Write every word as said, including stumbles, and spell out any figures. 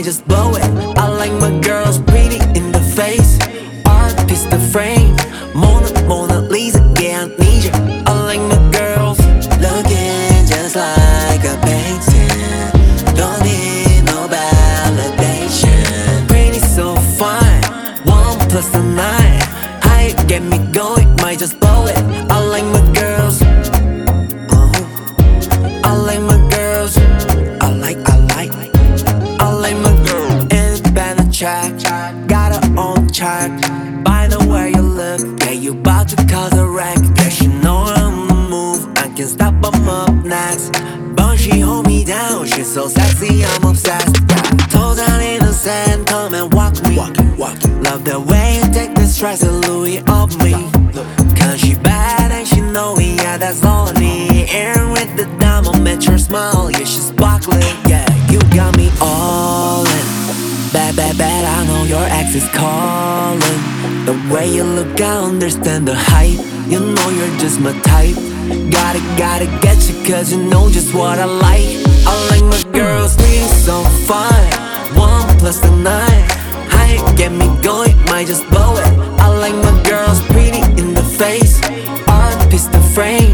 might just blow it. I like my girls pretty in the face, art is the frame. Mona, Mona Lisa, yeah, I need you. I like my girls looking just like a painting. Don't need no validation. Pretty so fine, one plus the nine. How you get me going, might just blow it. I like my girls, uh-huh. I like my girls, I like, I like, I like my girl. Independent track, got her own chart. By the way you look, yeah, you bout to cause a wreck. Yeah, she know I'm on the move, I can't stop, I'm up next. But she hold me down, she's so sexy, I'm obsessed. Yeah, toes down in the sand, come and walk me. Walk, walk. Love the way you take the stress and Louis off me. Cause she bad and she know it, yeah, that's all I need. And with the diamond, met your smile, yeah, she's sparkling. Yeah, you got me all in. Bad, bad, bad, I know your ex is calling. The way you look, I understand the hype. You know you're just my type. Gotta, gotta get you cause you know just what I like. I like my girls really so fine, one plus the nine. How you get me going, might just blow it. I like my girls pretty in the face, art is the frame.